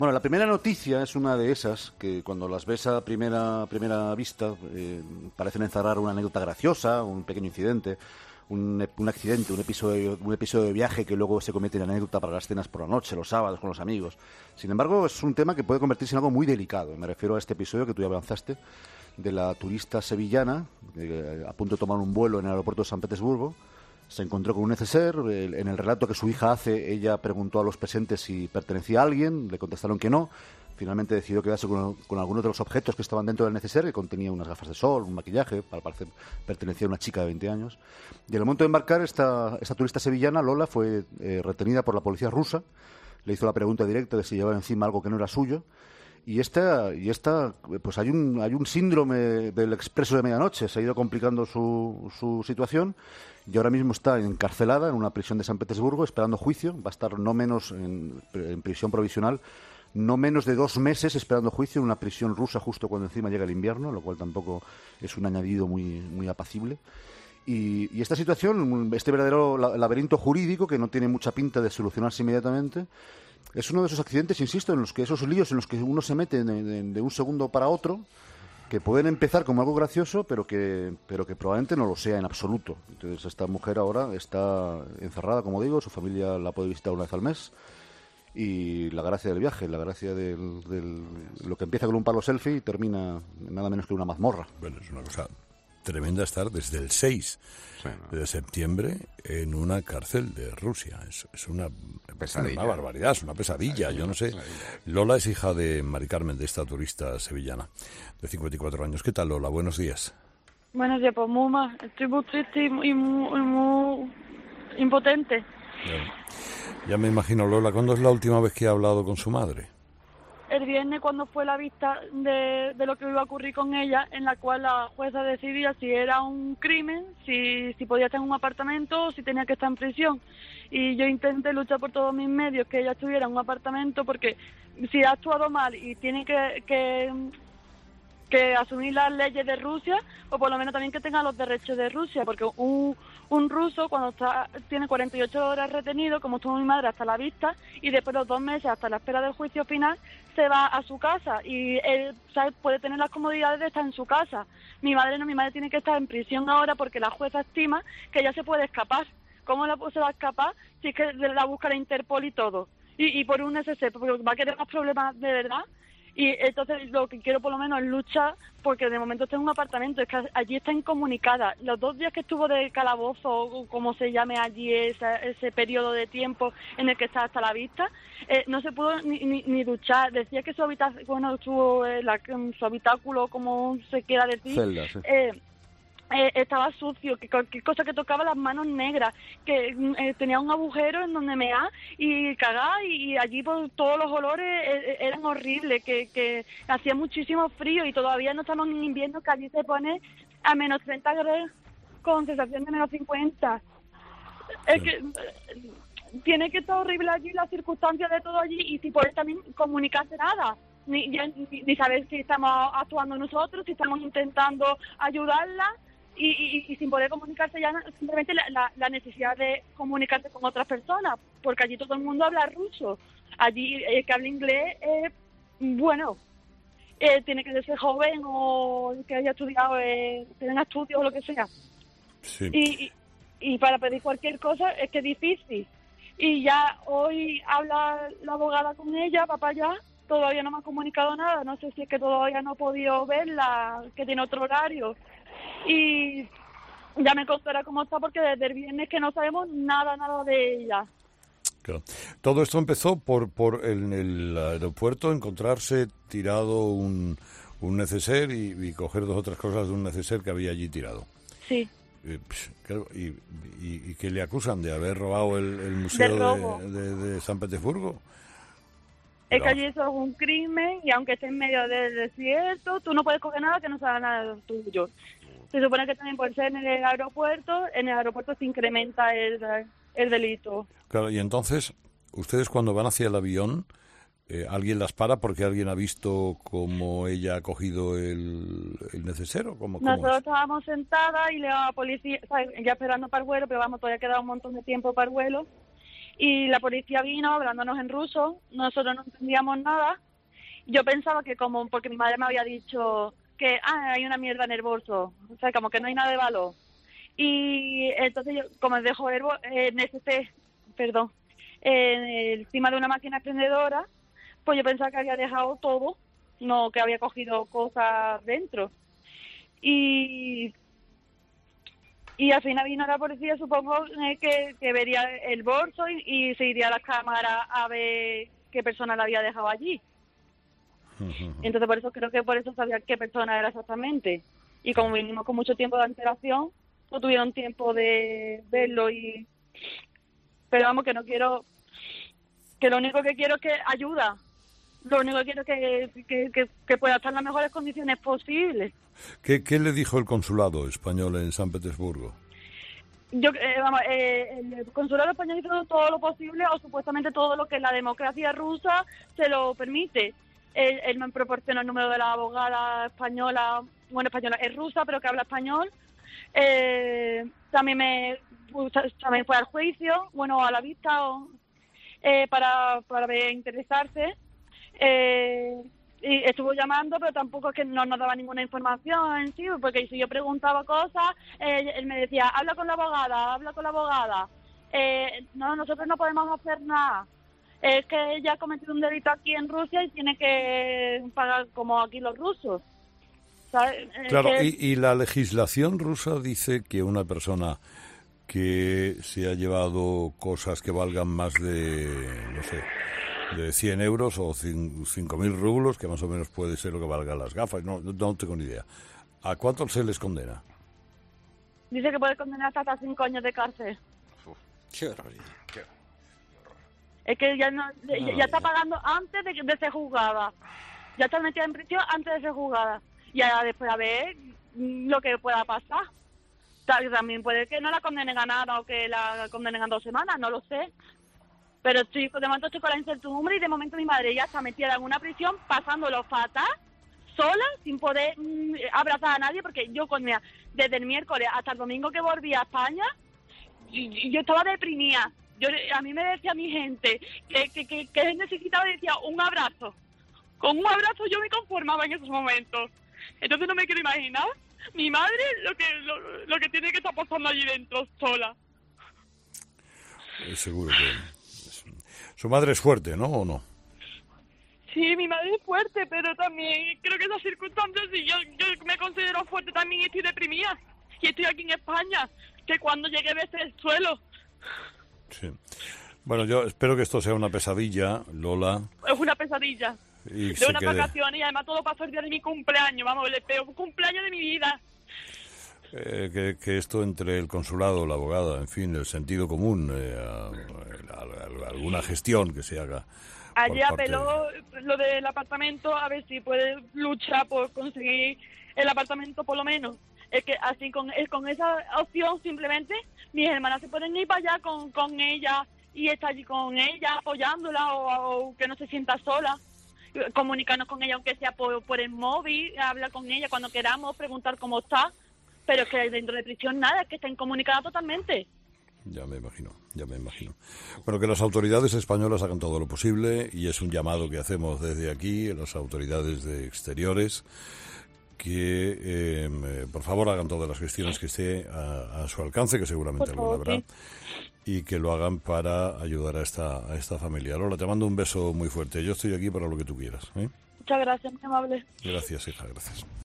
Bueno, la primera noticia es una de esas que cuando las ves a primera vista parecen encerrar una anécdota graciosa, un pequeño incidente, un accidente, un episodio de viaje que luego se convierte en anécdota para las cenas por la noche, los sábados con los amigos. Sin embargo, es un tema que puede convertirse en algo muy delicado. Me refiero a este episodio que tú ya avanzaste de la turista sevillana a punto de tomar un vuelo en el aeropuerto de San Petersburgo. Se encontró con un neceser. En el relato que su hija hace, ella preguntó a los presentes si pertenecía a alguien, le contestaron que no. Finalmente decidió quedarse con algunos de los objetos que estaban dentro del neceser, que contenía unas gafas de sol, un maquillaje, para parecer pertenecía a una chica de 20 años. Y en el momento de embarcar, esta turista sevillana, Lola, fue retenida por la policía rusa. Le hizo la pregunta directa de si llevaba encima algo que no era suyo. Y esta pues hay un síndrome del expreso de medianoche. Se ha ido complicando su situación y ahora mismo está encarcelada en una prisión de San Petersburgo esperando juicio. Va a estar no menos en prisión provisional, no menos de 2 meses esperando juicio en una prisión rusa justo cuando encima llega el invierno, lo cual tampoco es un añadido muy apacible. Y esta situación, este verdadero laberinto jurídico que no tiene mucha pinta de solucionarse inmediatamente, es uno de esos accidentes, insisto, en los que esos líos en los que uno se mete de un segundo para otro, que pueden empezar como algo gracioso, pero que probablemente no lo sea en absoluto. Entonces esta mujer ahora está encerrada, como digo, su familia la puede visitar una vez al mes, y la gracia del viaje, la gracia de lo que empieza con un palo selfie y termina nada menos que una mazmorra. Bueno, es una cosa tremenda estar desde el 6 de septiembre en una cárcel de Rusia. Es una barbaridad, es una pesadilla, yo no sé. Lola es hija de Mari Carmen, de esta turista sevillana de 54 años. ¿Qué tal, Lola? Buenos días. Buenos días, pues Muma, estoy muy triste y muy impotente. Ya me imagino, Lola, ¿cuándo es la última vez que ha hablado con su madre? El viernes, cuando fue la vista de lo que iba a ocurrir con ella, en la cual la jueza decidía si era un crimen, si podía estar en un apartamento o si tenía que estar en prisión. Y yo intenté luchar por todos mis medios que ella estuviera en un apartamento, porque si ha actuado mal y tiene que asumir las leyes de Rusia, o por lo menos también que tenga los derechos de Rusia, porque un ruso cuando tiene 48 horas retenido, como estuvo mi madre hasta la vista, y después los 2 meses hasta la espera del juicio final, se va a su casa y él, ¿sabes?, puede tener las comodidades de estar en su casa. Mi madre no, mi madre tiene que estar en prisión ahora porque la jueza estima que ella se puede escapar. ¿Cómo se va a escapar si es que la busca la Interpol y todo? Y por un neceser, porque va a querer más problemas de verdad. Y entonces lo que quiero por lo menos es luchar, porque de momento está en un apartamento, es que allí está incomunicada. Los 2 días que estuvo de calabozo, o como se llame allí ese periodo de tiempo en el que está hasta la vista, no se pudo ni duchar. Decía que su habitáculo, como se quiera decir, Celda, sí. Estaba sucio, que cualquier cosa que tocaba las manos negras, que tenía un agujero en donde mear y cagar, y allí pues, todos los olores eran horribles, que hacía muchísimo frío y todavía no estamos en invierno, que allí se pone a menos 30 grados con sensación de menos 50. Es que tiene que estar horrible allí, las circunstancias de todo allí, y si puede también comunicarse nada. Ni saber si estamos actuando nosotros, si estamos intentando ayudarla, y sin poder comunicarse ya, simplemente la necesidad de comunicarse con otras personas, porque allí todo el mundo habla ruso. Allí que habla inglés, tiene que ser joven o que haya estudiado, tener estudios o lo que sea. Sí. Y para pedir cualquier cosa es que es difícil. Y ya hoy habla la abogada con ella, va para allá. Todavía no me ha comunicado nada, no sé si es que todavía no he podido verla, que tiene otro horario. Y ya me contará cómo está, porque desde el viernes que no sabemos nada de ella. Claro. Todo esto empezó por en el aeropuerto encontrarse tirado un neceser y coger 2 o 3 cosas de un neceser que había allí tirado. Sí. Claro, y que le acusan de haber robado el museo de San Petersburgo. Es que allí es un crimen, y aunque esté en medio del desierto, tú no puedes coger nada que no sea nada tuyo. Se supone que también por ser en el aeropuerto se incrementa el delito. Claro, y entonces, ustedes cuando van hacia el avión, ¿alguien las para porque alguien ha visto cómo ella ha cogido el neceser? ¿Cómo Nosotros es? estábamos sentadas y la policía, ¿sabes?, ya esperando para el vuelo, pero todavía queda un montón de tiempo para el vuelo. y la policía vino hablándonos en ruso, nosotros no entendíamos nada. Yo pensaba que porque mi madre me había dicho que hay una mierda en el bolso, o sea, como que no hay nada de valor. Y entonces yo, como dejo encima de una máquina expendedora, pues yo pensaba que había dejado todo, no que había cogido cosas dentro. Y al final vino la policía, supongo que vería el bolso y se iría a las cámaras a ver qué persona la había dejado allí. Entonces por eso sabía qué persona era exactamente. Y como vinimos con mucho tiempo de antelación, no tuvieron tiempo de verlo. Pero vamos, que no quiero, que lo único que quiero es que ayuda. Lo único que quiero es que pueda estar en las mejores condiciones posibles. ¿Qué le dijo el consulado español en San Petersburgo? El consulado español hizo todo lo posible, o supuestamente todo lo que la democracia rusa se lo permite. Él me proporcionó el número de la abogada española, es rusa, pero que habla español. También fue al juicio, a la vista, para interesarse. Y estuvo llamando, pero tampoco es que no nos daba ninguna información en sí, porque si yo preguntaba cosas, él me decía, habla con la abogada. No, nosotros no podemos hacer nada. Es que ella ha cometido un delito aquí en Rusia y tiene que pagar como aquí los rusos. ¿Sabes? Claro, y la legislación rusa dice que una persona que se ha llevado cosas que valgan más de, no sé, de 100 euros o 5.000 rublos, que más o menos puede ser lo que valgan las gafas, no tengo ni idea. ¿A cuánto se les condena? Dice que puede condenar hasta 5 años de cárcel. Qué barbaridad. Es que ya está pagando antes de ser juzgada. Ya está metida en prisión antes de ser juzgada. Y ahora después a ver lo que pueda pasar. También puede que no la condenen a nada o que la condenen a 2 semanas, no lo sé. Pero de momento estoy con la incertidumbre y de momento mi madre ya está metida en una prisión pasándolo fatal, sola, sin poder abrazar a nadie, porque yo desde el miércoles hasta el domingo que volví a España, yo estaba deprimida. A mí me decía mi gente que necesitaba, decía, un abrazo. Con un abrazo yo me conformaba en esos momentos. Entonces no me quiero imaginar mi madre lo que tiene que estar pasando allí dentro sola. Seguro que su madre es fuerte, ¿no? ¿O no? Sí, mi madre es fuerte, pero también creo que esas circunstancias, y yo me considero fuerte también y estoy deprimida. Y estoy aquí en España, que cuando llegue a veces el suelo. Sí. Bueno, yo espero que esto sea una pesadilla, Lola. Es una pesadilla. De unas vacaciones, y además todo pasó el día de mi cumpleaños, vamos, el peor cumpleaños de mi vida. Que esto entre el consulado, la abogada, en fin, el sentido común, alguna gestión que se haga. Allí apeló lo del apartamento, a ver si puede luchar por conseguir el apartamento por lo menos. Es que así con esa opción simplemente mis hermanas se pueden ir para allá con ella y estar allí con ella apoyándola o que no se sienta sola. Comunicarnos con ella aunque sea por el móvil, hablar con ella cuando queramos, preguntar cómo está, pero es que dentro de prisión nada, es que está incomunicada totalmente. Ya me imagino. Bueno, que las autoridades españolas hagan todo lo posible, y es un llamado que hacemos desde aquí a las autoridades de exteriores, que por favor hagan todas las gestiones que esté a su alcance, que seguramente alguna habrá, sí. Y que lo hagan para ayudar a esta familia. Lola, te mando un beso muy fuerte. Yo estoy aquí para lo que tú quieras. Muchas gracias, muy amable. Gracias, hija, gracias.